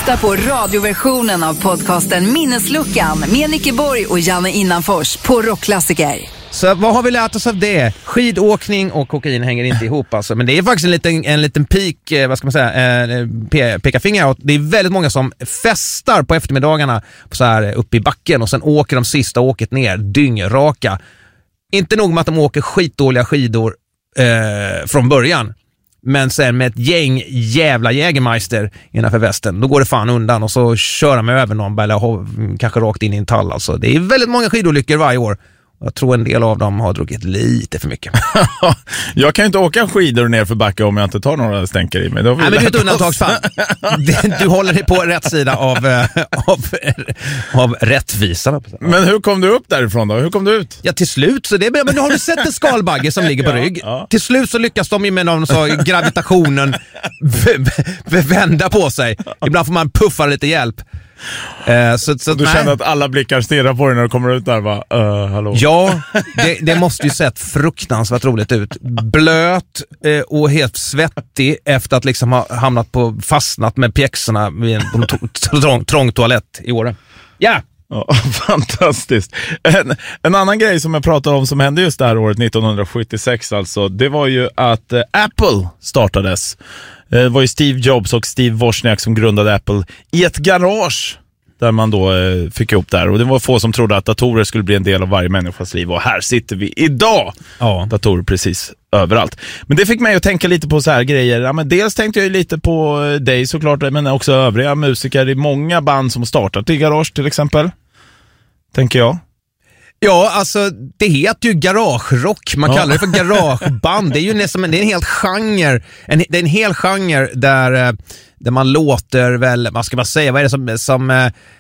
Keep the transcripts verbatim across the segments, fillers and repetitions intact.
lyssnar på radioversionen av podcasten Minnesluckan med Nicke Borg och Janne Innanfors på Rockklassiker. Så vad har vi lärt oss av det? Skidåkning och kokain hänger inte ihop alltså. Men det är faktiskt en liten, en liten pik, eh, vad ska man säga, eh, pe- peka finger. Det är väldigt många som festar på eftermiddagarna så här uppe i backen och sen åker de sista åket ner, dyngraka. Inte nog med att de åker skitdåliga skidor eh, från början. Men sen med ett gäng jävla Jägermeister innanför västen, då går det fan undan och så kör de över någon eller kanske rakt in i en tall. Alltså. Det är väldigt många skidolyckor varje år. Jag tror en del av dem har druckit lite för mycket. Jag kan ju inte åka skidor ner för backa om jag inte tar några stänker i mig. Nej, men du är ett undantagsfall. Du håller dig på rätt sida av, av, av rättvisan. Men hur kom du upp därifrån då? Hur kom du ut? Ja, till slut. Så det, men har du sett en skalbagge som ligger på rygg? Ja, ja. Till slut så lyckas de ju med någon så gravitationen v- v- vända på sig. Ibland får man puffa lite hjälp. Uh, så, så, du nej. känner att alla blickar stirrar på dig när du kommer ut där, va? Uh, hallå. Ja, det, det måste ju sett fruktansvärt roligt ut. Blöt eh, och helt svettig efter att liksom ha hamnat på, fastnat med pjäxorna vid en, på en to- trång, trång toalett i Åre. Ja! Ja, fantastiskt. En, en annan grej som jag pratade om som hände just det här året nittonhundrasjuttiosex alltså, det var ju att eh, Apple startades. Eh, det var ju Steve Jobs och Steve Wozniak som grundade Apple i ett garage där man då eh, fick ihop där. Och det var få som trodde att datorer skulle bli en del av varje människas liv. Och här sitter vi idag. Ja. Datorer precis överallt. Men det fick mig att tänka lite på så här grejer. Ja, men dels tänkte jag ju lite på dig såklart, men också övriga musiker i många band som startat i garage till exempel. Tänker jag. Ja, alltså det heter ju garagerock. Man ja. kallar det för garageband. Det är ju nästan det är en hel genre. En, det är en hel genre där, där man låter väl, vad ska man säga, vad är det som, som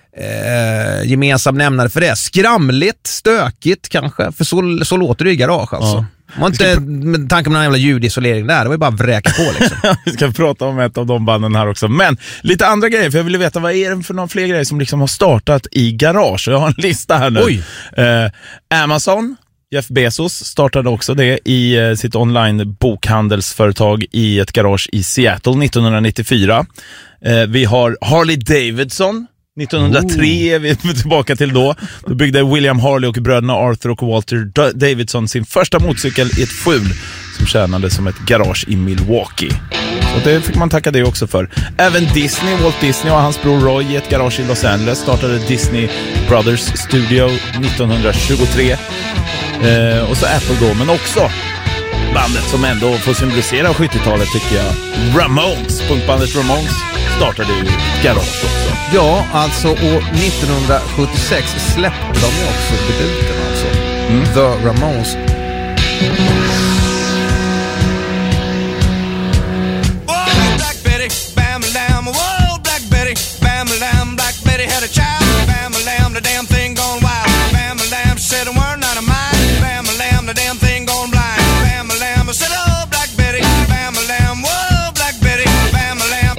eh, gemensam nämnare för det? Skramligt, stökigt kanske. För så, så låter det i garage alltså. Ja. Man inte pr- med tanke på någon jävla ljudisolering där. Det var ju bara vräka på liksom. Vi ska prata om ett av de banden här också. Men lite andra grejer, för jag ville veta vad är det för några fler grejer som liksom har startat i garage. Jag har en lista här nu. Oj. Eh, Amazon, Jeff Bezos startade också det i eh, sitt online bokhandelsföretag i ett garage i Seattle nittonhundranittiofyra. Eh, vi har Harley Davidson. nittonhundratre är vi tillbaka till då. Då byggde William Harley och bröderna Arthur och Walter Davidson sin första motorcykel i ett skjul som tjänade som ett garage i Milwaukee. Så det fick man tacka det också för. Även Disney, Walt Disney och hans bror Roy i ett garage i Los Angeles startade Disney Brothers Studio nittonhundratjugotre. Eh, och så Apple då, men också bandet som ändå får symbolisera sjuttiotalet tycker jag. Ramones, punkbandet Ramones startade ju garage också. Ja, alltså år nittonhundrasjuttiosex släppte de ju också debuten alltså. Mm. The Ramones. Oh, Black Betty, bam lam, whoa, Black Betty, bam lam, Black Betty had a child, bam lam, the damn thing gone wild, bam lam, said a word not of mine, bam lam, the damn thing gone blind, bam lam, I said oh, Black Betty, bam lam, whoa, Black Betty, bam lam.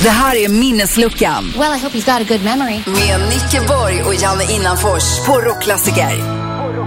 Det här är Minnesluckan. Well, I hope he's got a good memory. Med Nicke Borg och Janne Innanfors på Rockklassiker.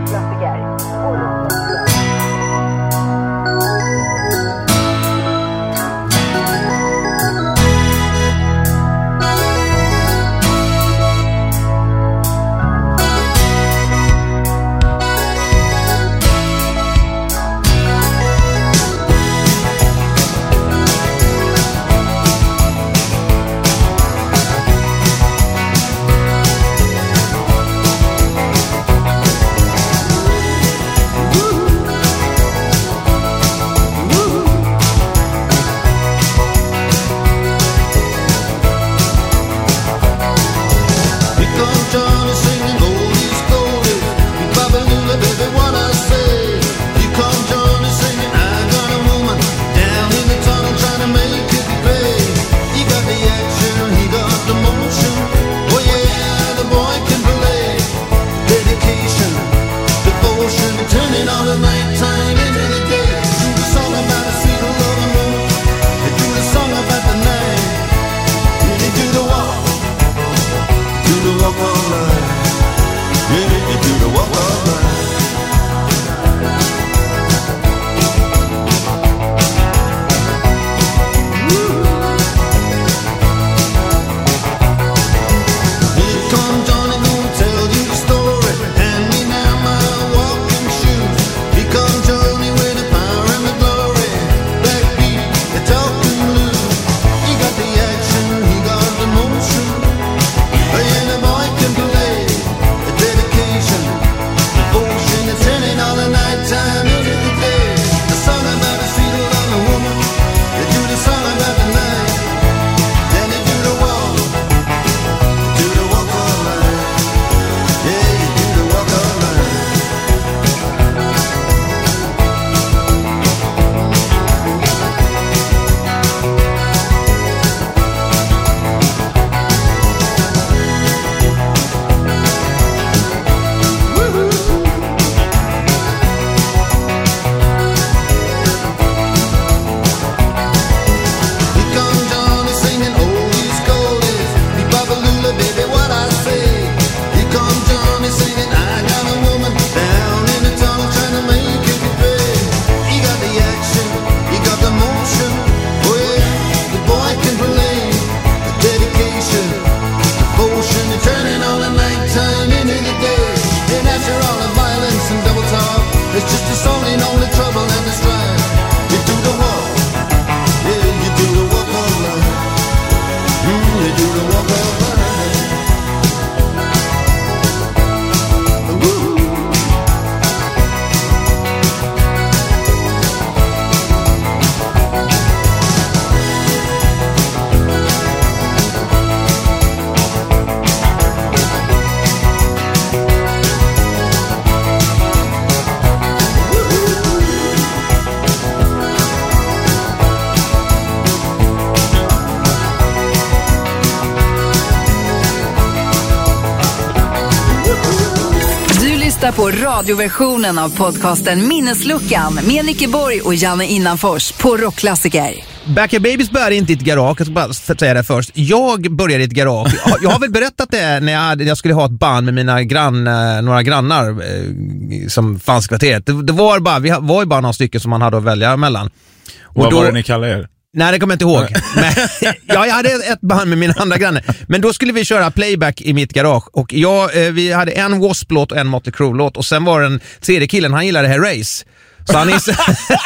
På radioversionen av podcasten Minnesluckan med Nicke Borg och Janne Innanfors på Rockklassiker. Backyard Babies började inte i ett garage, jag ska bara säga det först. Jag började i ett garage. Jag har väl berättat det när jag, hade, jag skulle ha ett band med mina grann, några grannar eh, som fanns i kvarteret. Det, det var bara, vi var ju bara några stycken som man hade att välja mellan. Och vad då, var det ni kallade er? Nej, det kommer jag inte ihåg. Men, ja, jag hade ett band med mina andra grannar. Men då skulle vi köra playback i mitt garage. Och jag, eh, vi hade en W.A.S.P-låt och en Motley Crue-låt. Och sen var den tredje killen, han gillade Herreys. Så han, ins-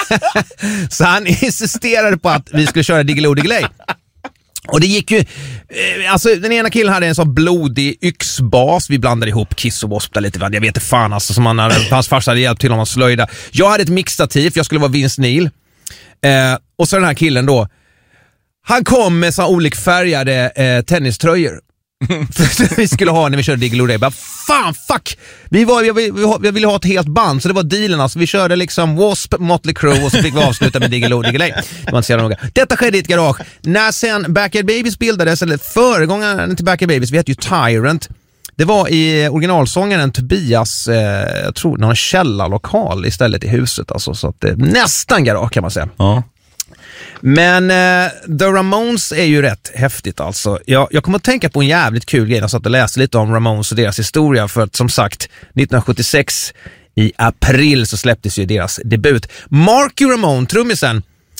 så han insisterade på att vi skulle köra Diggiloo Diggiley. Och det gick ju, eh, alltså den ena killen hade en sån blodig yxbas. Vi blandade ihop Kiss och W.A.S.P lite, jag vet inte fan alltså, som han hade, hans farsa hade hjälpt till om att slöjda. Jag hade ett mixtativ, jag skulle vara Vince Neil. Eh, och så den här killen då, han kom med så olikfärgade eh, tenniströjor vi skulle ha när vi körde Diggiloo Diggiley. Bara, fan, fuck! Vi, var, vi, vi, vi ville ha ett helt band, så det var dealen. Alltså. Vi körde liksom W A S P, Motley Crue och så fick vi avsluta med Diggiloo Diggiley. Det var inte så jävla noga. Detta skedde i ett garage. När sen Backyard Babies bildades, eller föregångaren till Backyard Babies, vi hette ju Tyrant. Det var i originalsångaren Tobias, eh, jag tror, någon källarlokal istället i huset. Alltså, så att det nästan garage kan man säga. Ja. Men eh, The Ramones är ju rätt häftigt alltså. Jag, jag kommer att tänka på en jävligt kul grej. Jag satt och läste lite om Ramones och deras historia. För att som sagt, nittonhundrasjuttiosex i april så släpptes ju deras debut. Marky Ramone, trummisen.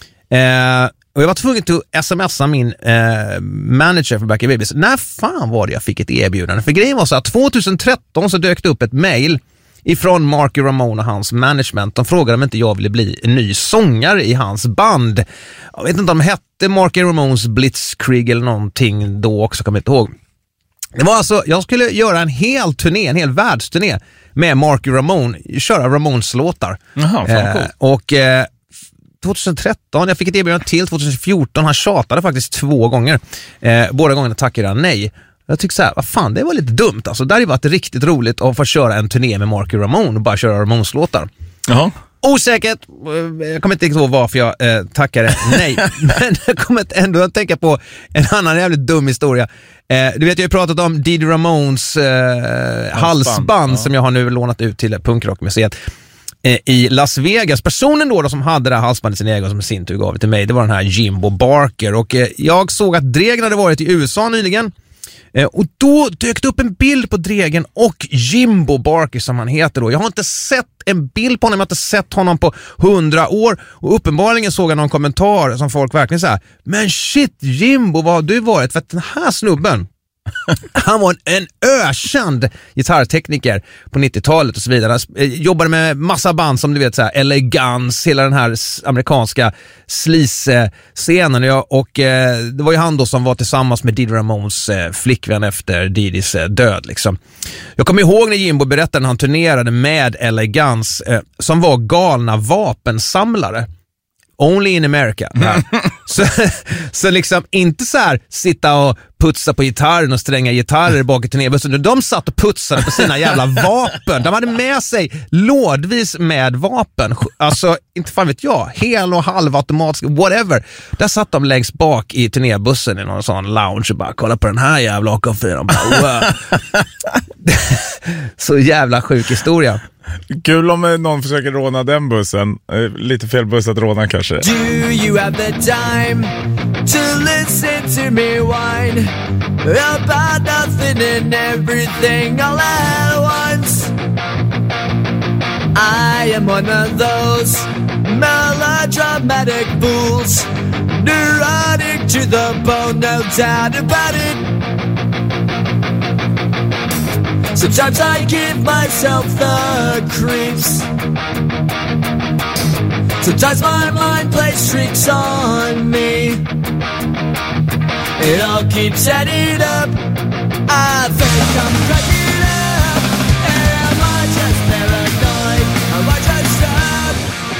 Eh, och jag var tvungen att smsa min eh, manager för Black Eyed Babies. När fan var det jag fick ett erbjudande? För grejen var så att tjugohundratretton så dök det upp ett mejl ifrån Marky Ramone och hans management. De frågade om inte jag ville bli en ny sångare i hans band. Jag vet inte om de hette Marky Ramones Blitzkrieg eller någonting då också, kommer jag inte ihåg. Det var alltså, jag skulle göra en hel turné, en hel världsturné med Marky Ramone, köra Ramones låtar. Jaha, fan cool. eh, och eh, tjugohundratretton, jag fick ett erbjudande till tjugohundrafjorton, han tjatade faktiskt två gånger. Eh, båda gångerna tackade han nej. Jag tycker så här, vad fan, det var lite dumt alltså. Det hade varit riktigt roligt att få köra en turné med Marky Ramone och bara köra Ramones-låtar. Jaha. Osäkert, jag kommer inte ihåg varför jag eh, tackade nej. Men jag kommer ändå att tänka på en annan jävligt dum historia. Eh, du vet, jag har ju pratat om Didi Ramones eh, halsband, ja, som jag har nu lånat ut till Punkrockmuseet eh, i Las Vegas. Personen då, då som hade det här halsbandet i sin egen, som i sin tur gav det till mig, det var den här Jimbo Barker. Och eh, jag såg att Dregen hade varit i U S A nyligen. Eh, och då dök det upp en bild på Dregen och Jimbo Barker som han heter då. Jag har inte sett en bild på honom, jag har inte sett honom på hundra år. Och uppenbarligen såg jag någon kommentar som folk verkligen säger: men shit Jimbo, vad har du varit? För att den här snubben, han var en ökänd gitarrtekniker på nittiotalet och så vidare. Han jobbade med massa band som du vet, så här L A Guns, hela den här amerikanska sleaze-scenen. Och eh, det var ju han då som var tillsammans med Didi Ramones eh, flickvän efter Didis eh, död liksom. Jag kommer ihåg när Jimbo berättade när han turnerade med L A Guns eh, som var galna vapensamlare. Only in America. så, så liksom inte så här sitta och putsa på gitarren och stränga gitarrer bak i turnébussen. De satt och putsade på sina jävla vapen. De hade med sig lådvis med vapen. Alltså, inte fan vet jag. Hel och halvautomatiska, whatever. Där satt de längst bak i turnébussen i någon sån lounge och bara kolla på den här jävla A K fyra. Wow. Så jävla sjuk historia. Kul om någon försöker råna den bussen. Lite fel buss att råna kanske. Do you have the time to listen to me whine about nothing and everything all at once? I am one of those melodramatic fools, neurotic to the bone, no doubt about it. Sometimes I give myself the creeps. Sometimes my mind plays tricks on me. It all keeps adding up. I think I'm cracking up. Am I just paranoid? Am I just up?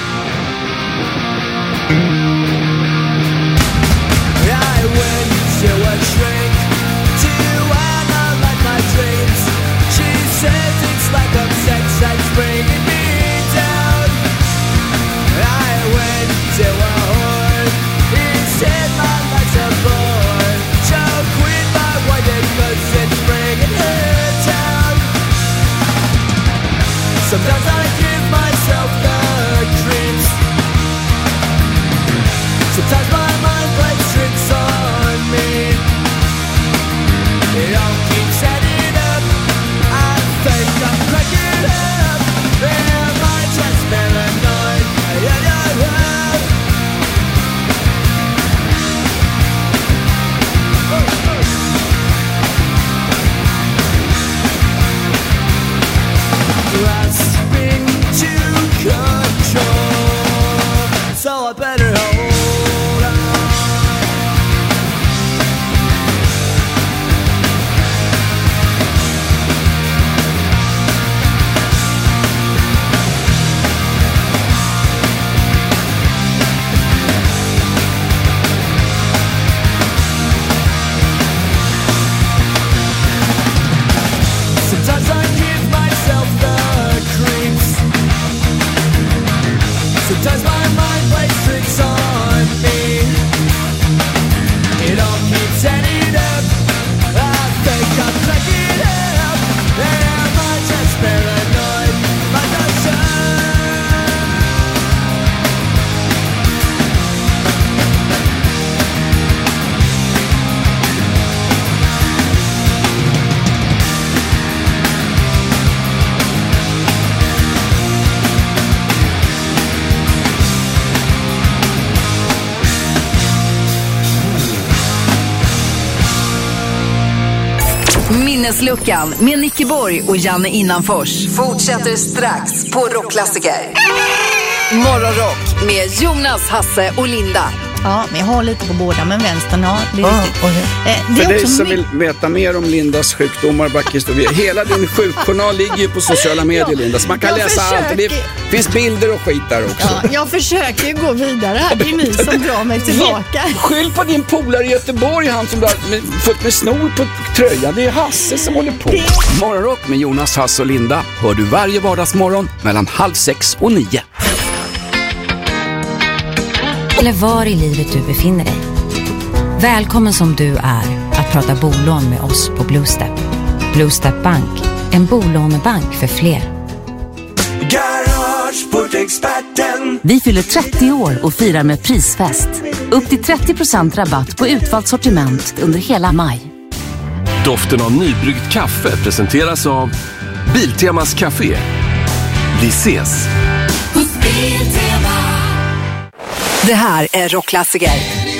I went to a shrink to analyze my dreams. She says it's like a sex that's bringing me down. I went to a whore. He said my life's a bore. So quit my white cause it's bringing her down. Sometimes I give myself the creeps. Sometimes my mind plays tricks on me. It all keeps adding up. I think I'm cracking up. Am I just paranoid? Yeah, yeah, yeah. Grasping to control, so I better hold on. Sometimes I give myself the creeps. Sometimes my mind plays tricks on me. It all keeps adding up. I think I'm cracking up. Am I just paranoid? Like I said. Minnesluckan med Nicky Borg och Janne Innanfors fortsätter strax på Rockklassiker. Morgonrock med Jonas, Hasse och Linda. Ja, men jag har lite på båda, men vänstern, ja, det är Ah, riktigt. okay. Eh, det För är dig också som my- vill veta mer om Lindas sjukdomar, backhistoria. Hela din sjukjournal ligger ju på sociala medier, Ja, Linda. Så man kan jag läsa allt. Och det försöker. finns bilder och skit där också. Ja, jag försöker ju gå vidare här. Det är ni som drar mig tillbaka. Skyll på din polare i Göteborg, han som har med, fått med snor på tröjan. Det är Hasse som håller på. Morgonrock med Jonas, Hasse och Linda hör du varje vardagsmorgon mellan halv sex och nio. Eller var i livet du befinner dig. Välkommen som du är att prata bolån med oss på Bluestep. Bluestep Bank, en bolånebank för fler. Garageportexperten. Vi fyller trettio år och firar med prisfest. Upp till trettio procent rabatt på utvalt sortiment under hela maj. Doften av nybryggt kaffe presenteras av Biltemas Café. Vi ses! Det här är Rockklassiker.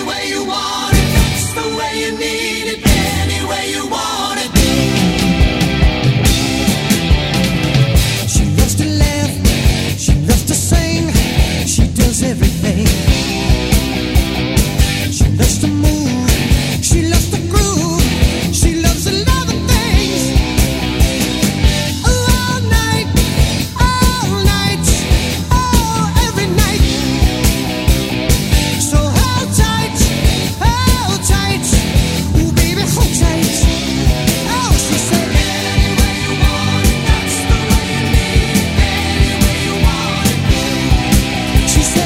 Everything. She loves to move, she loves to groove, she loves a lot of things. All night, all night, oh, every night. So hold tight, hold tight, ooh baby, hold tight. Oh, she said, any way you want it, that's the way you need it. Any way you want it. She said,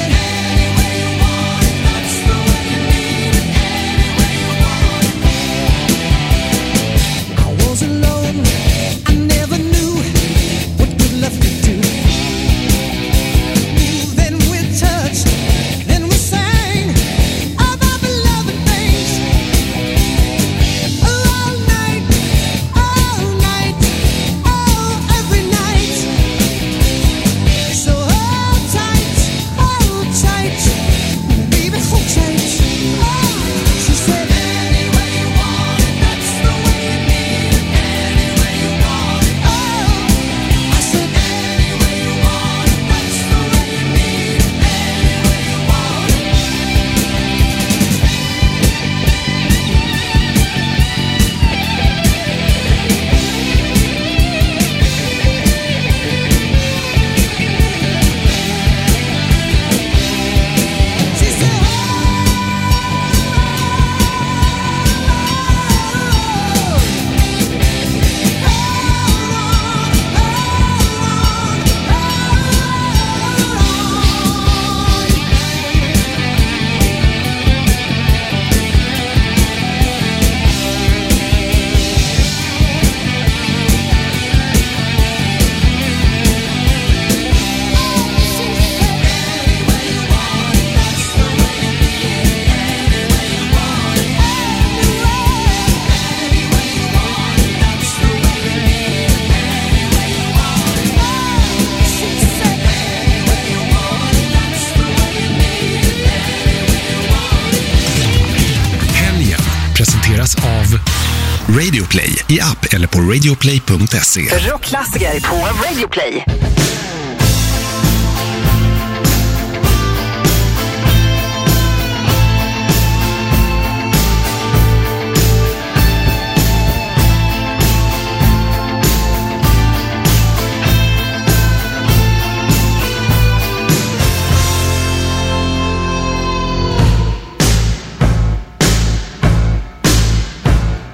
av Radioplay i app eller på radioplay punkt se. Rockklassiker på Radioplay.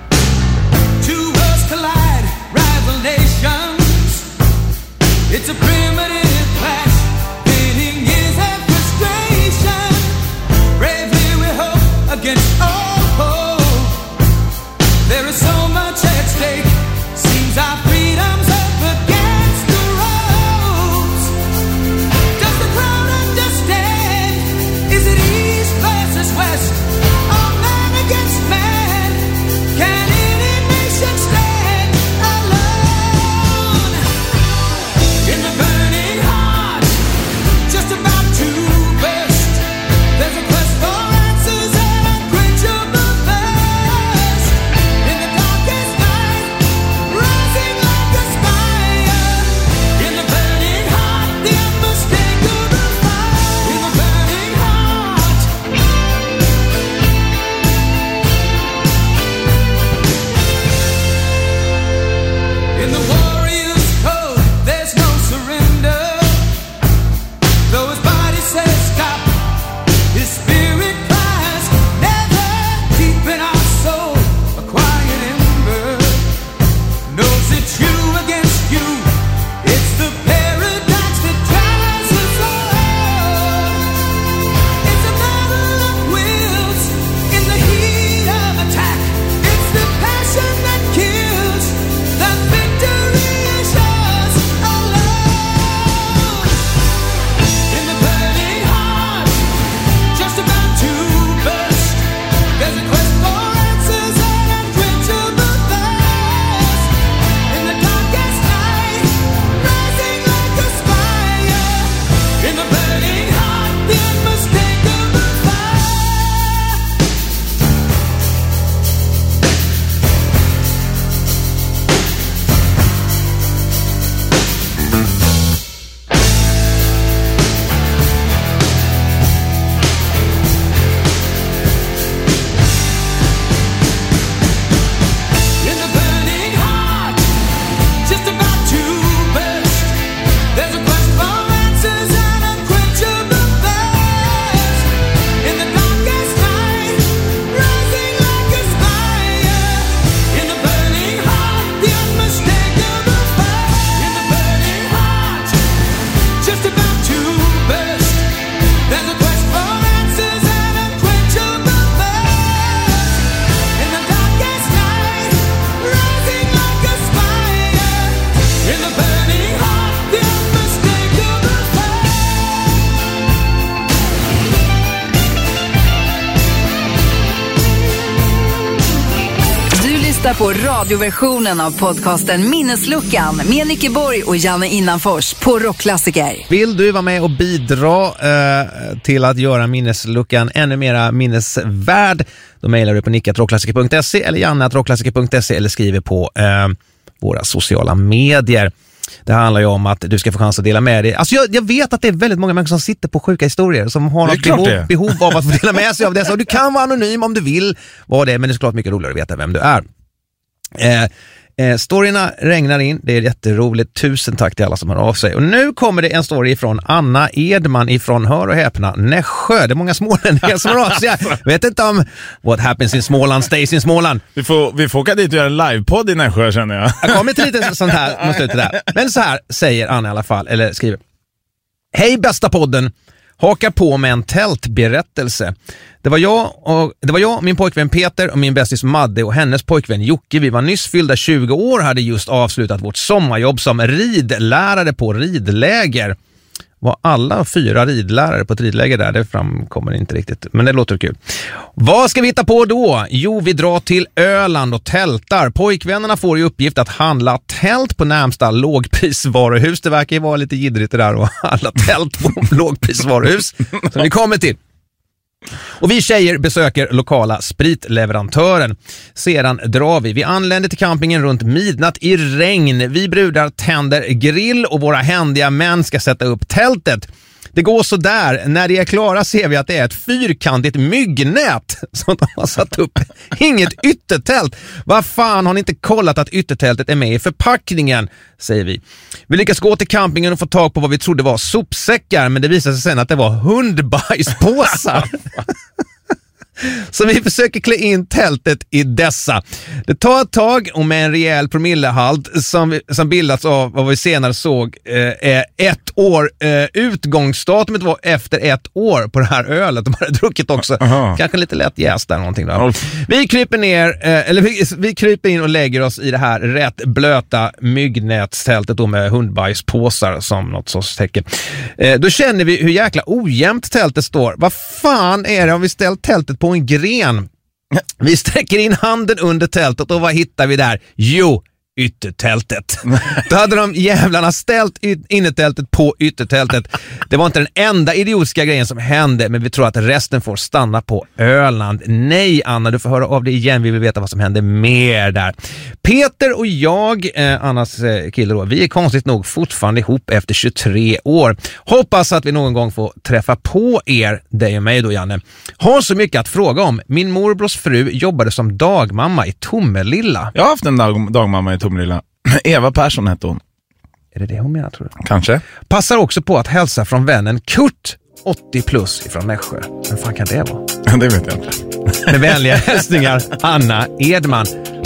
Two worlds collide, rival nations. It's a His spirit cries, never deep in our soul. A quiet ember knows it's you against you. It's the paradox that drives us all. It's a battle of wills in the heat of attack. It's the passion that kills. The victory is yours alone. In the burning heart, just about to burst, there's a quest for answers and unquenchable thirst. In the darkest night, rising like a spire. In the burning heart, the unmistakable fire. In the burning heart, just about to burst, there's a quest for answers and unquenchable thirst. In the darkest night, rising like a spire. In the burning heart, the unmistakable fire. In the burning heart, just about to burst, there's a quest for answers and unquenchable thirst. In the darkest night, rising like a spire. In the burning heart, the unmistakable fire. Du lyssnar på radioversionen av podcasten Minnesluckan med Nicke Borg och Janne Innanfors på Rockklassiker. Vill du vara med och bidra eh, till att göra minnesluckan ännu mera minnesvärd, då mejlar du på nick at rockklassiker punkt se eller janne at rockklassiker punkt se eller skriver på eh, våra sociala medier. Det handlar ju om att du ska få chans att dela med dig. Alltså jag, jag vet att det är väldigt många människor som sitter på sjuka historier som har Det är något klart behov, det. behov av att få dela med sig av det. Så du kan vara anonym om du vill vara det, men det är såklart mycket roligare att veta vem du är. Eh, eh, storyna regnar in, det är jätteroligt. Tusen tack till alla som hör av sig. Och nu kommer det en story från Anna Edman ifrån, hör och häpna, Nässjö. Det är många smålänningar som hör av sig. Jag vet inte om what happens in Småland stays in Småland. Vi får, vi får åka dit och göra en livepodd i Nässjö, känner jag. Jag kommer till lite sånt här mot slutet där. Men så här säger Anna i alla fall, eller skriver: hej bästa podden, hakar på med en tältberättelse. Det var jag, och, det var jag, min pojkvän Peter och min bästis Madde och hennes pojkvän Jocke. Vi var nyss fyllda tjugo år, hade just avslutat vårt sommarjobb som ridlärare på ridläger. Var alla fyra ridlärare på ett ridläger där? Det framkommer inte riktigt, men det låter kul. Vad ska vi hitta på då? Jo, vi drar till Öland och tältar. Pojkvännerna får i uppgift att handla tält på närmsta lågprisvaruhus. Det verkar ju vara lite jiddrigt det där och handla tält på lågprisvaruhus som vi kommer till. Och vi tjejer besöker lokala spritleverantören. Sedan drar vi. Vi anländer till campingen runt midnatt i regn. Vi brudar tänder grill och våra händiga män ska sätta upp tältet. Det går så där. När det är klara ser vi att det är ett fyrkantigt myggnät som de har satt upp. Inget yttertält. Vad fan, har ni inte kollat att yttertältet är med i förpackningen? Säger vi. Vi lyckas gå till campingen och få tag på vad vi trodde var sopsäckar, men det visade sig sen att det var hundbajspåsar. Så vi försöker klä in tältet i dessa. Det tar ett tag och med en rejäl promillehalt som, vi, som bildats av vad vi senare såg eh, ett år. Eh, utgångsdatumet var efter ett år på det här ölet. De hade druckit också. Aha. Kanske lite lätt jäst där någonting då. Oh. Vi kryper ner, eh, eller vi, vi kryper in och lägger oss i det här rätt blöta myggnätstältet då med hundbajspåsar som något sorts tecken. Eh, då känner vi hur jäkla ojämnt tältet står. Vad fan är det om vi ställt tältet på en gren? Vi sträcker in handen under tältet och vad hittar vi där? Jo, yttertältet. Då hade de jävlarna ställt innertältet på yttertältet. Det var inte den enda idiotiska grejen som hände, men vi tror att resten får stanna på Öland. Nej, Anna, du får höra av dig igen. Vi vill veta vad som hände mer där. Peter och jag, eh, Annas eh, kille då, vi är konstigt nog fortfarande ihop efter tjugotre år. Hoppas att vi någon gång får träffa på er, dig och mig då, Janne. Har så mycket att fråga om. Min morbrors fru jobbade som dagmamma i Tomelilla. Jag har haft en dag- dagmamma i Tomelilla. Eva Persson hette hon. Är det det hon menar, tror du? Kanske. Passar också på att hälsa från vännen Kurt åttio plus ifrån Nässjö. Men fan kan det vara? Ja, det vet jag inte. Med vänliga hälsningar, Anna Edman.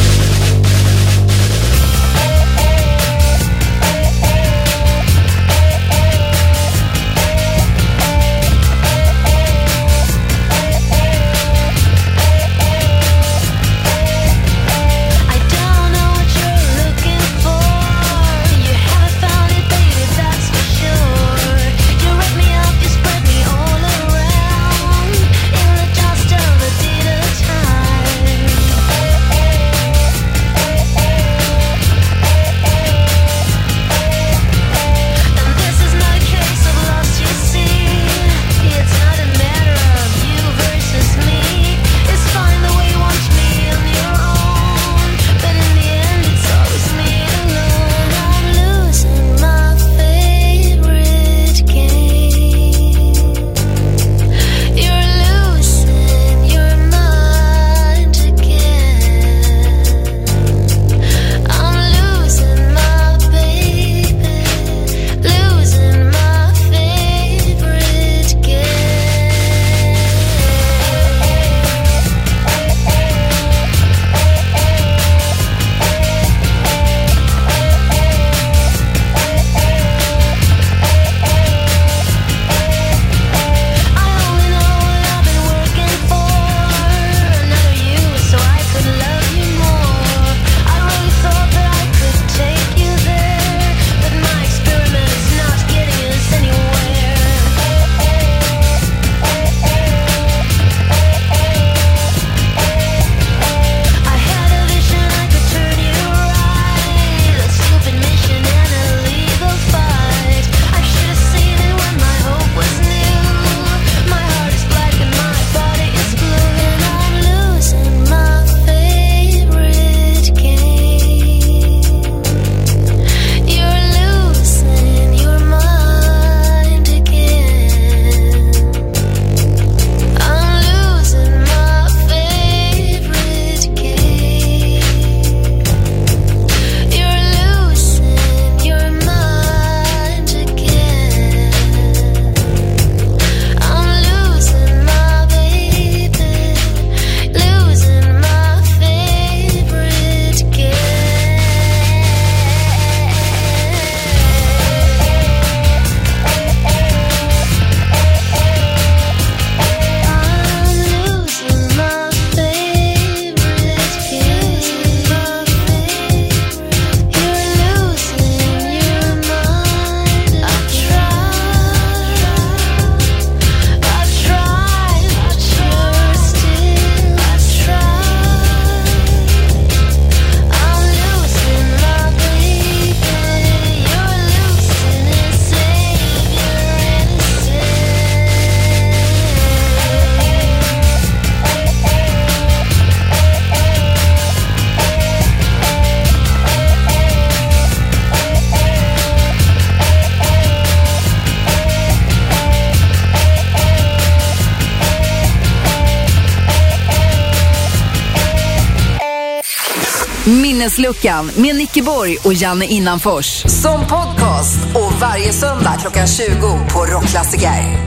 Minnesluckan med Nicke Borg och Janne Innanfors. Som podcast och varje söndag klockan tjugo på Rockklassiker.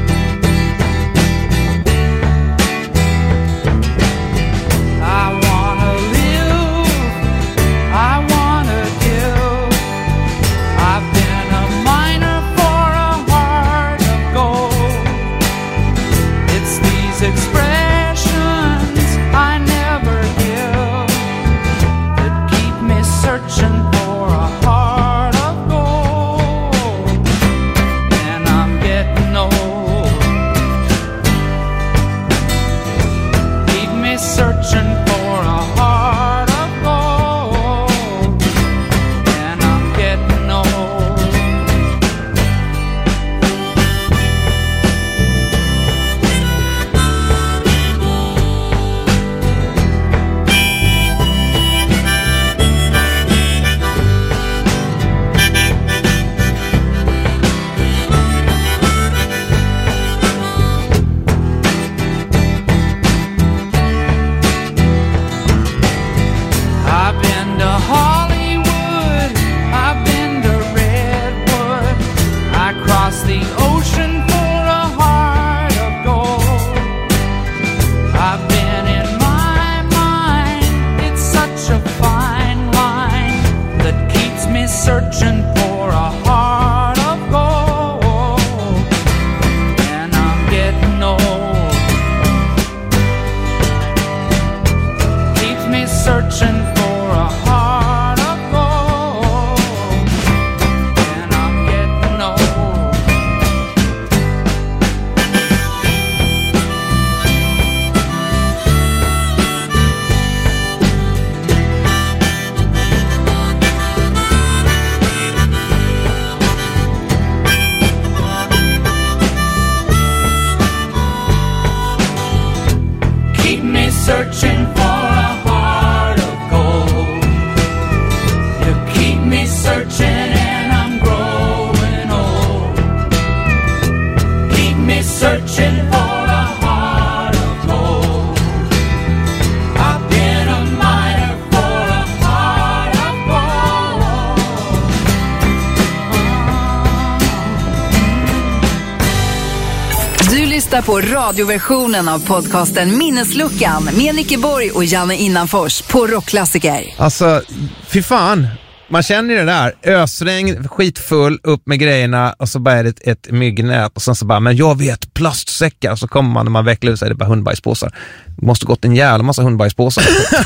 I want searching for a heart of gold, and I'm getting old. Keep me searching for a heart of gold. You keep me searching and I'm growing old. Keep me searching for a heart of gold. I've been a miner for a heart of gold. Du lyssnar på radioversionen av podcasten Minnesluckan med Nicke Borg och Janne Innanfors på Rockklassiker. Alltså, fy fan. Man känner det där. Ösregn, skitfull, upp med grejerna och så bara är det ett, ett myggnät och sen så bara, men jag vet, plastsäckar. Och så kommer man när man vecklar ut så är det bara hundbajspåsar. Det måste gått en jävla massa hundbajspåsar.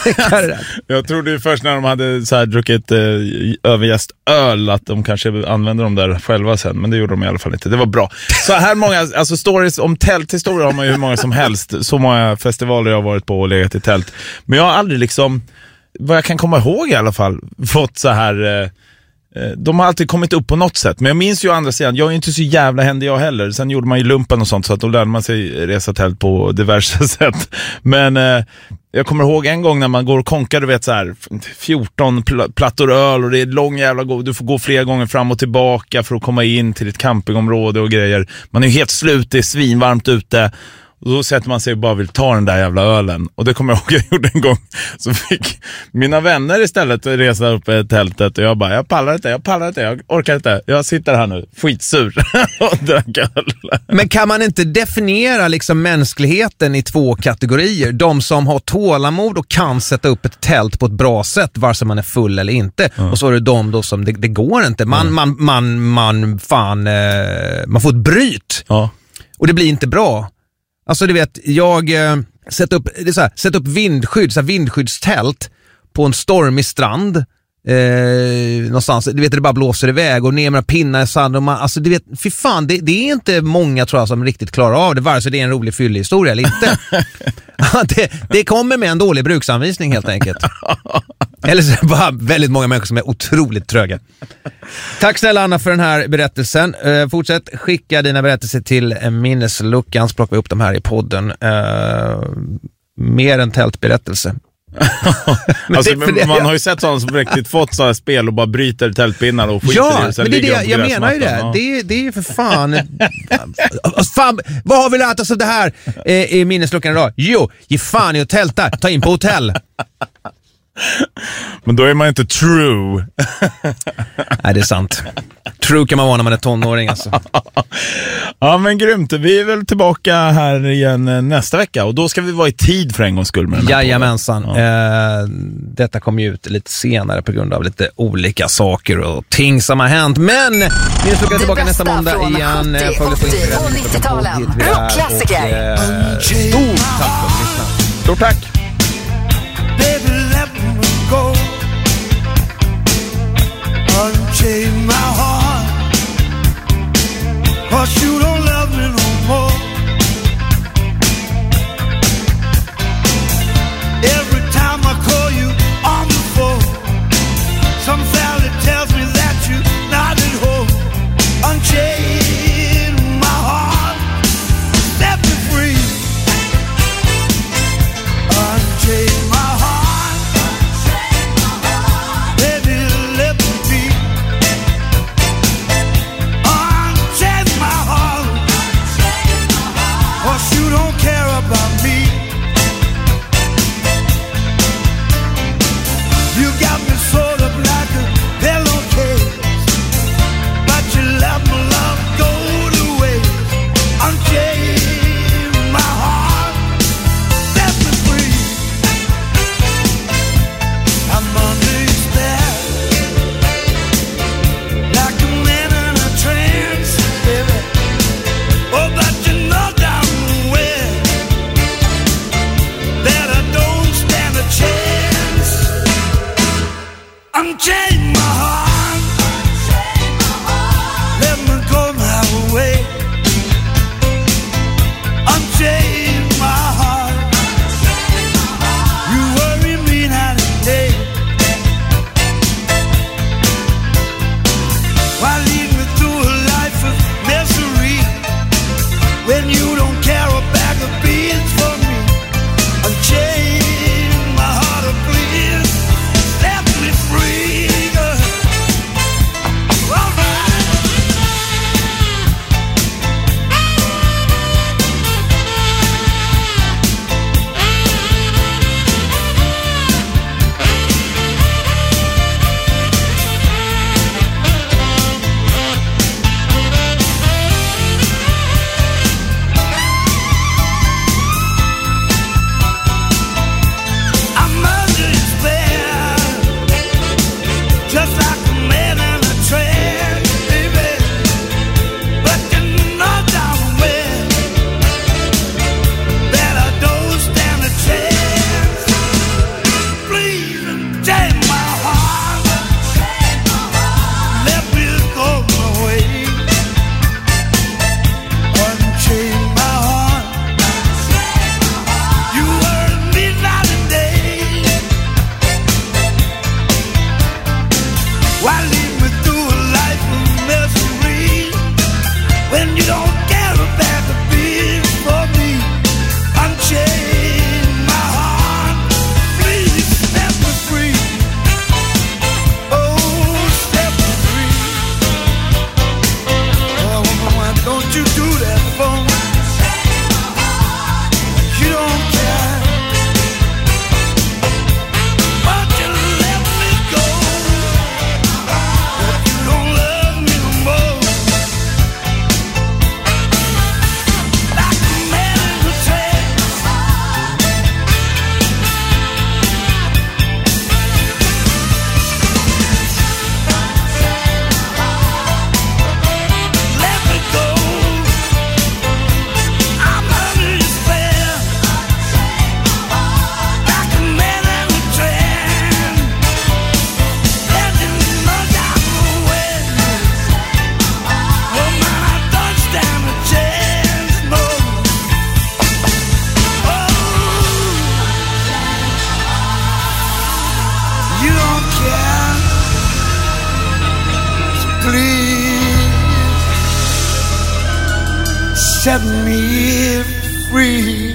Jag trodde ju först när de hade så här druckit eh, överjäst öl att de kanske använde dem där själva sen, men det gjorde de i alla fall inte. Det var bra. Så här många, alltså stories om tälthistorier har man ju hur många som helst. Så många festivaler jag har varit på och legat i tält. Men jag har aldrig liksom, vad jag kan komma ihåg i alla fall, fått så här... Eh, de har alltid kommit upp på något sätt. Men jag minns ju å andra sidan, jag är ju inte så jävla händig jag heller. Sen gjorde man ju lumpen och sånt, så att då lärde man sig resa tält på diverse sätt. Men eh, jag kommer ihåg en gång när man går och konkar, du vet så här fjorton pl- plattor öl och det är lång jävla gå. Du får gå flera gånger fram och tillbaka för att komma in till ett campingområde och grejer. Man är ju helt slut, det är svinvarmt ute. Och då sätter man sig och bara vill ta den där jävla ölen. Och det kommer jag ihåg jag gjorde en gång. Så fick mina vänner istället resa upp i tältet. Och jag bara, jag pallar inte, jag pallar inte, jag orkar inte. Jag sitter här nu, skitsur och drack öl. Men kan man inte definiera liksom mänskligheten i två kategorier? De som har tålamod och kan sätta upp ett tält på ett bra sätt, vare sig man är full eller inte. Mm. Och så är det de då som, det, det går inte. Man, mm. man, man, man, fan, eh, man får ett bryt. Ja. Och det blir inte bra. Alltså du vet, jag eh, sätter upp, det är så här, sätter upp vindskydd, så här, vindskyddstält på en stormig strand eh, någonstans. Du vet, det bara blåser iväg och ner med pinnar i sand och man, alltså du vet, fy fan, det, det är inte många tror jag som riktigt klarar av det, vare sig det är en rolig fyllehistoria eller inte. det, det kommer med en dålig bruksanvisning helt enkelt. Eller så är det bara väldigt många människor som är otroligt tröga. Tack snälla Anna för den här berättelsen. Uh, fortsätt skicka dina berättelser till Minnesluckan, så plockar vi upp dem här i podden. Uh, mer än tältberättelse. Alltså, det, det, man har ju sett sådana som riktigt fått sådana spel och bara bryter tältpinnar och skiter ja, i det. Men det är det, jag menar ju det. Ja. det. Det är ju för fan... fan. Vad har vi lärt oss av det här eh, i Minnesluckan idag? Jo, ge fan i att tälta. Ta in på hotell. Men då är man inte true. Nej, det är sant. True kan man vara när man är tonåring alltså. Ja, men grymt. Vi är väl tillbaka här igen nästa vecka. Och då ska vi vara i tid för en gångs skull med den här. Jajamensan. Ja. Eh, detta kommer ju ut lite senare på grund av lite olika saker och ting som har hänt. Men vi ska tillbaka nästa måndag igen. sjuttio, åttio och nittio-talen. Rockklassiker. Stort tack för att du lyssnade. Stort tack. Baby, let me go. Unchain my heart, 'cause you don't love me no more. Every time I call you on the phone, some valley tells me that you're not at home. Unchain my heart, set me free. set me free.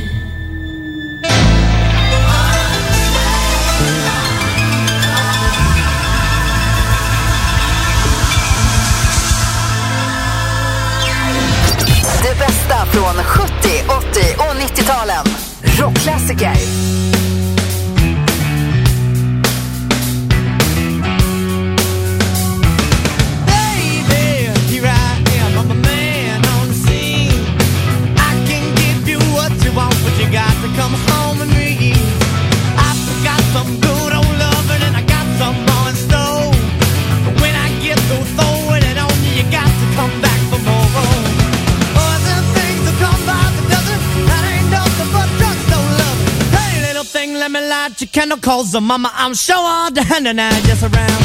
Det bästa från sjuttio, åttio och nittio-talen. Rockklassiker. Come home with me. I forgot some good old loving and I got some more in store. But when I get through throwing it on you, you got to come back for more. Other things that come by the dozen, that ain't nothing but drugstore love. Hey, little thing, let me light your candle, cause the mama, I'm sure all the hand and I just around.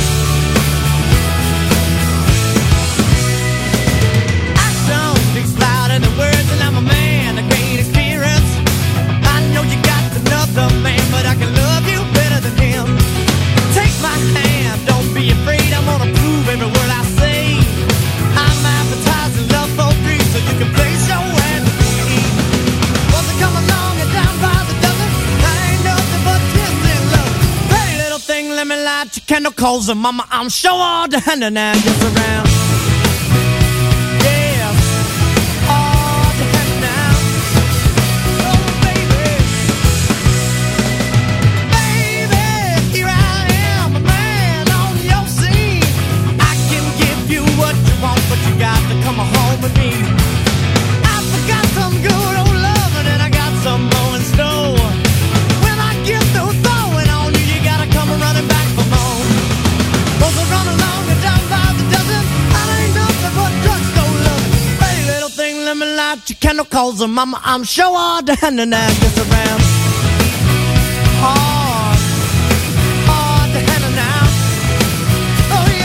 Action speaks louder than words, and I'm a man, a great experience. I know you got another man, but I can love you better than him. Take my hand, don't be afraid, I'm gonna prove every word I say. I'm advertising love for free, so you can place your hand with me. Once I come along and down by the dozen, I ain't nothing but twisted love. Hey, little thing, let me light your candle, cause the mama, I'm sure all the hand and I just around. Come home with me. I forgot some good old loving and I got some more in store. When I get through throwing on you, you gotta come running back for more. Both are running along and down by the dozen. I ain't nothing but drugstore loving. Hey, little thing, let me light your candle, cause the mama, I'm sure all the hand and I just around. Hard, hard to handle now. Oh yeah.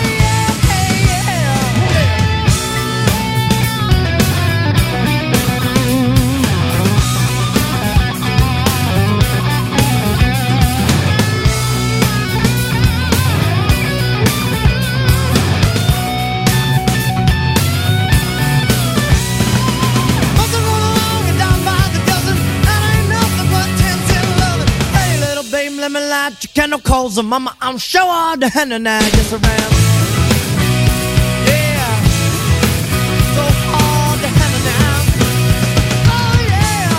Let me light your candle, cause the mama, I'm sure all the hand and I just around. Yeah, so hard to handle now. Oh yeah,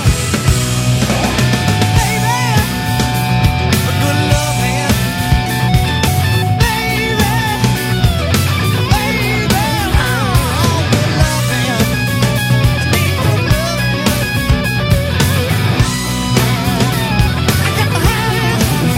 baby, a good love man. Baby, baby, oh, good love man. I need good love man. I got to have it.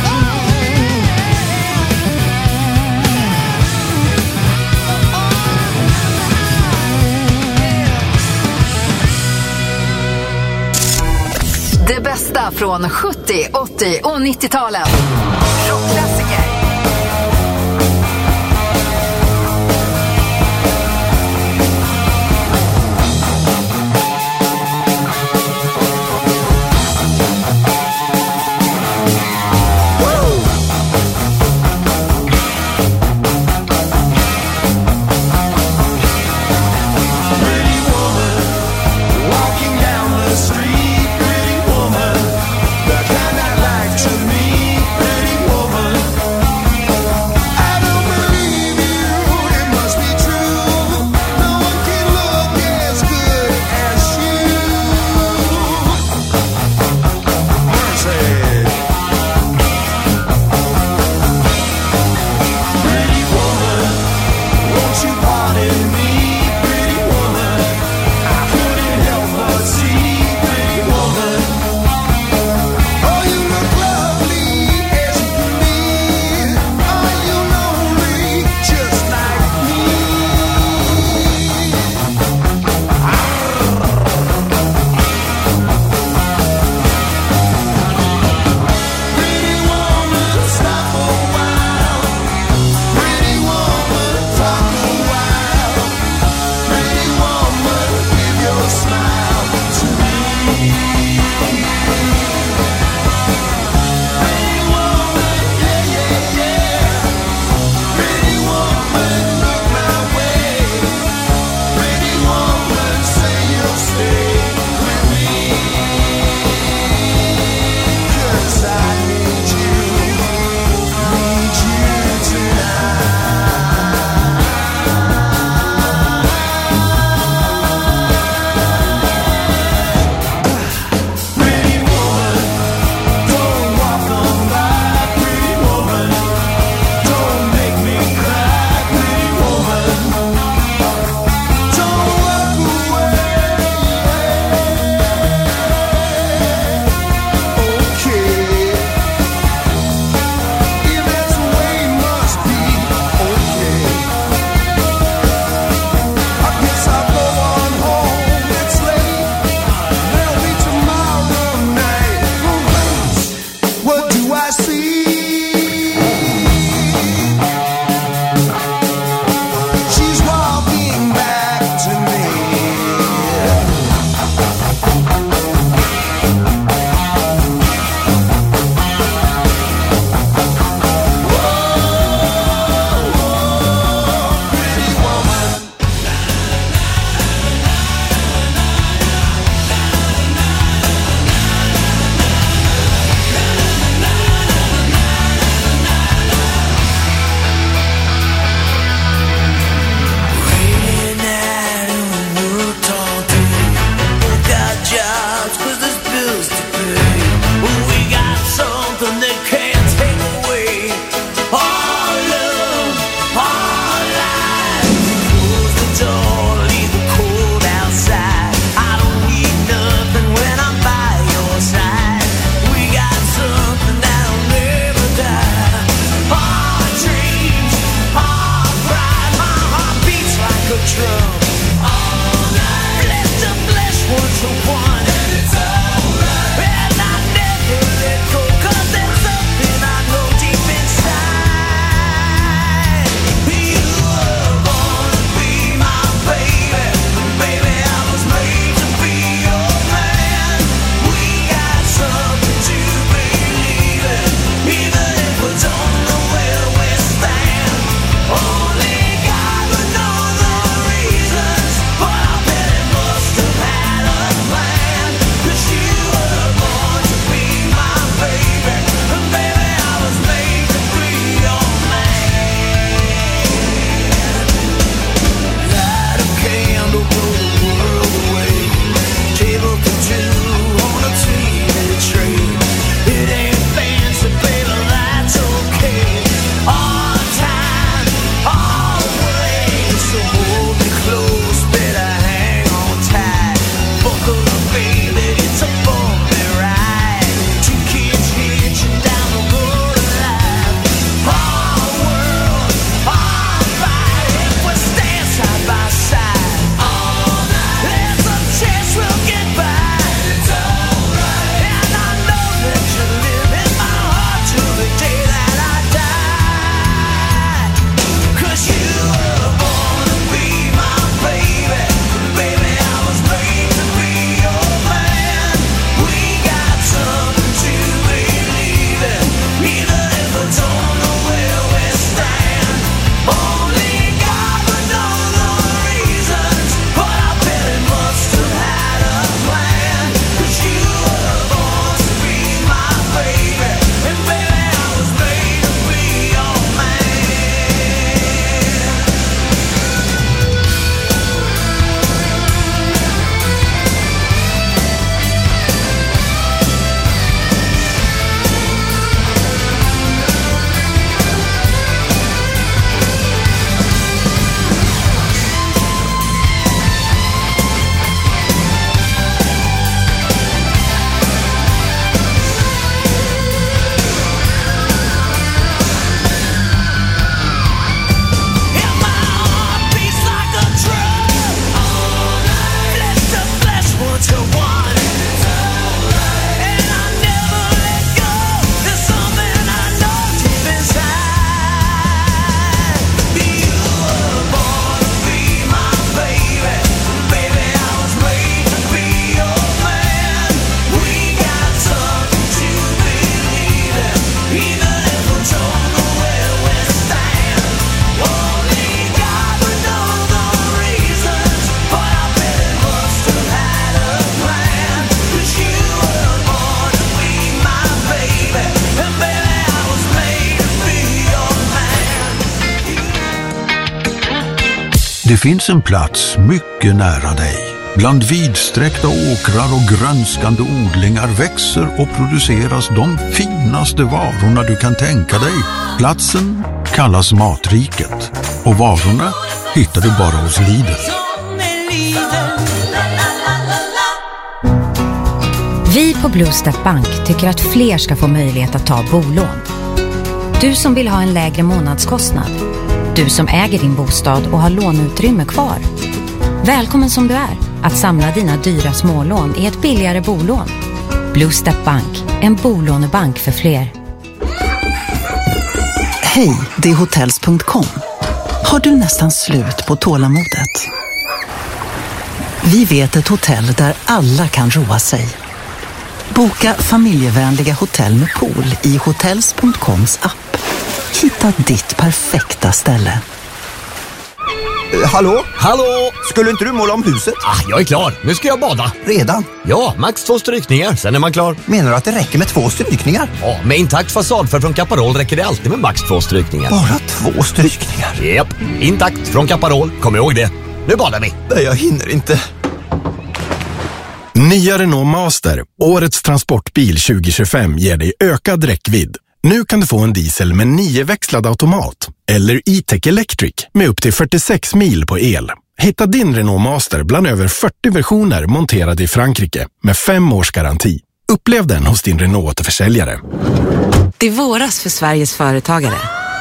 Det bästa från sjuttio, åttio och nittio-talen. Rockklassiker. Street, pretty woman, the kind I like to meet, pretty woman. I see. She's walking back to me. Det finns en plats mycket nära dig. Bland vidsträckta åkrar och grönskande odlingar växer och produceras de finaste varorna du kan tänka dig. Platsen kallas Matriket och varorna hittar du bara hos Lidl. Vi på Blue Step Bank tycker att fler ska få möjlighet att ta bolån. Du som vill ha en lägre månadskostnad. Du som äger din bostad och har låneutrymme kvar. Välkommen som du är att samla dina dyra smålån i ett billigare bolån. Blue Step Bank, en bolånebank för fler. Hej, det är hotels punkt com. Har du nästan slut på tålamodet? Vi vet ett hotell där alla kan roa sig. Boka familjevänliga hotell med pool i hotels punkt coms app. Hitta ditt perfekta ställe. Hallå? Hallå? Skulle inte du måla om huset? Ah, jag är klar. Nu ska jag bada. Redan? Ja, max två strykningar. Sen är man klar. Menar du att det räcker med två strykningar? Ja, med intakt fasadfärg från Caparol räcker det alltid med max två strykningar. Bara två strykningar? Japp, intakt från Caparol. Kom ihåg det. Nu badar vi. Nej, jag hinner inte. Nya Renault Master, årets transportbil tjugo tjugofem, ger dig ökad räckvidd. Nu kan du få en diesel med nioväxlad automat eller E-Tech Electric med upp till fyrtiosex mil på el. Hitta din Renault Master bland över fyrtio versioner monterade i Frankrike med fem års garanti. Upplev den hos din Renault-återförsäljare. Det våras för Sveriges företagare.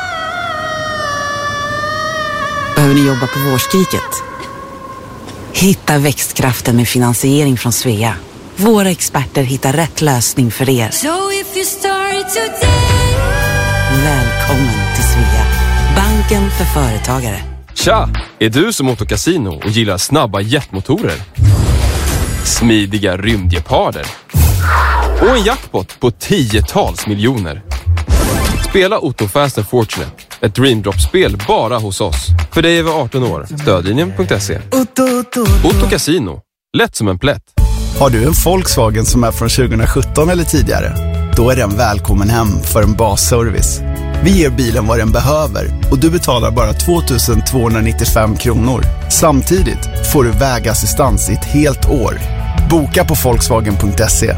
Behöver ni jobba på vårskriket? Hitta växtkraften med finansiering från Svea. Våra experter hittar rätt lösning för er. So if you start today. Välkommen till Svea. Banken för företagare. Tja! Är du som Autocasino och gillar snabba jetmotorer? Smidiga rymdgeparder? Och en jackpot på tiotals miljoner? Spela Otto Fast and Fortunate. Ett Dreamdrop-spel bara hos oss. För dig över arton år. Stödlinjen punkt se. Otto Casino. Lätt som en plätt. Har du en Volkswagen som är från tjugo sjutton eller tidigare? Då är den välkommen hem för en basservice. Vi ger bilen vad den behöver och du betalar bara två tusen tvåhundranittiofem kronor. Samtidigt får du vägassistans i ett helt år. Boka på Volkswagen punkt se.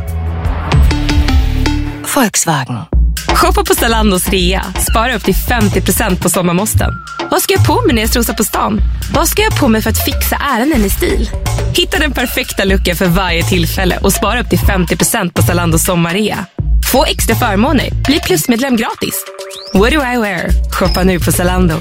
Volkswagen. Shoppa på Zalandos rea. Spara upp till femtio procent på sommarmåsten. Vad ska jag på mig när jag strosar på stan? Vad ska jag på mig för att fixa ärenden i stil? Hitta den perfekta looken för varje tillfälle och spara upp till femtio procent på Zalandos sommarrea. Få extra förmåner. Bli plusmedlem gratis. What do I wear? Shoppa nu på Zalando.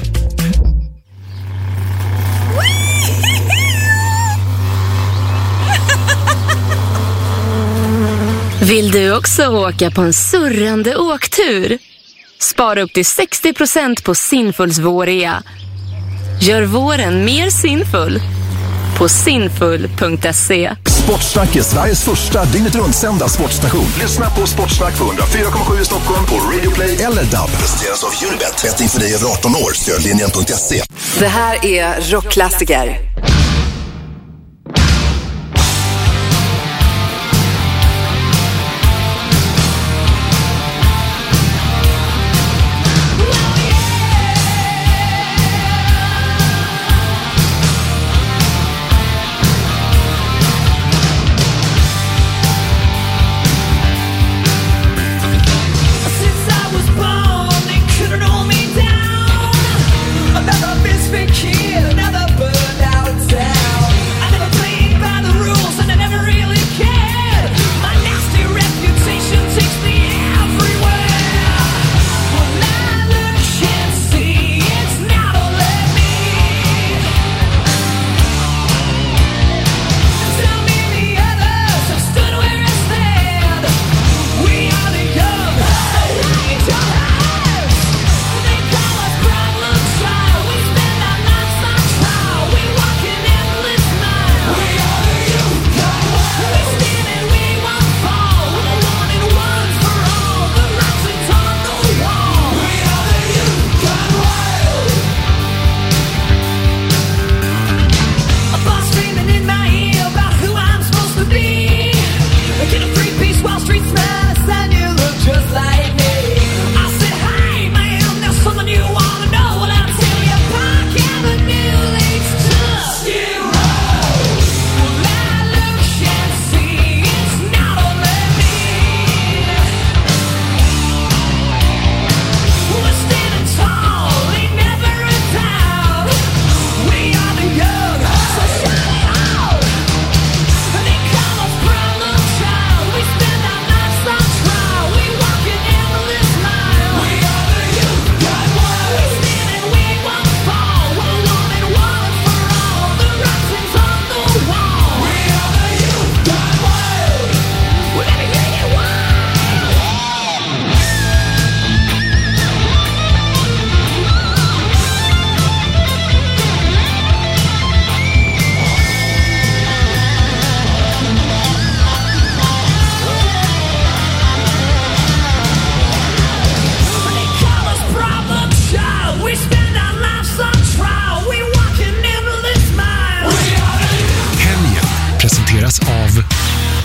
Vill du också åka på en surrande åktur? Spara upp till sextio procent på Sinfuls vårrea. Gör våren mer sinfull på sinfull punkt se. Sportsnack är Sveriges första dygnet runt sända sportstation. Lyssna på Sportsnack på hundra fyra komma sju i Stockholm på Radio Play eller D A B. Presenteras av Unibet. Betting för dig över arton år. Stödlinjen punkt se. Det här är Rockklassiker. Another misfit kid, another burned out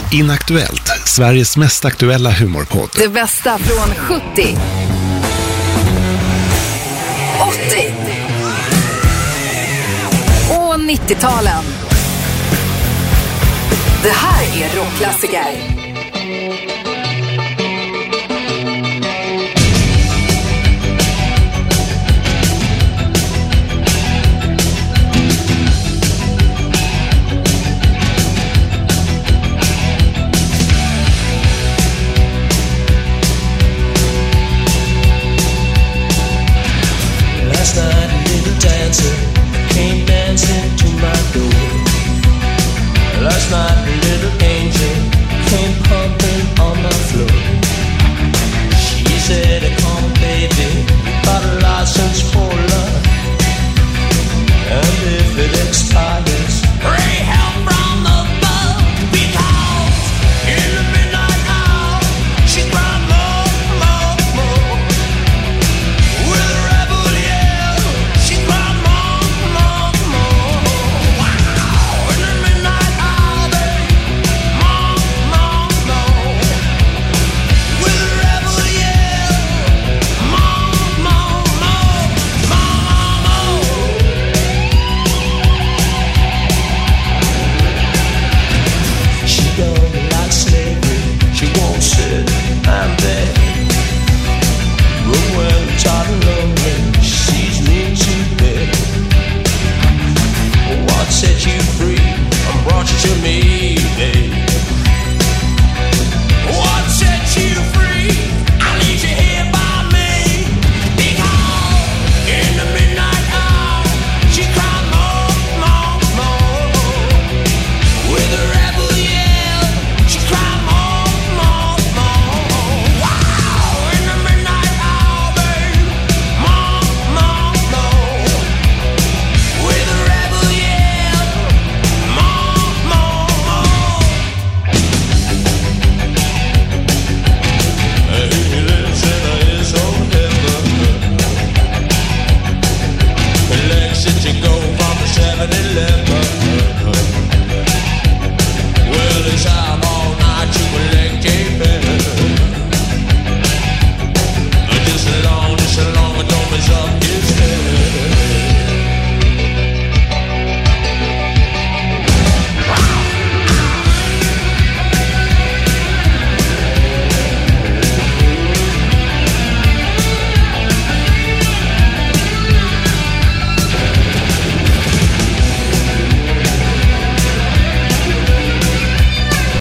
Inaktuellt, Sveriges mest aktuella humorpodd. Det bästa från sjuttio, åttio och nittio-talen. Det här är rockklassiker.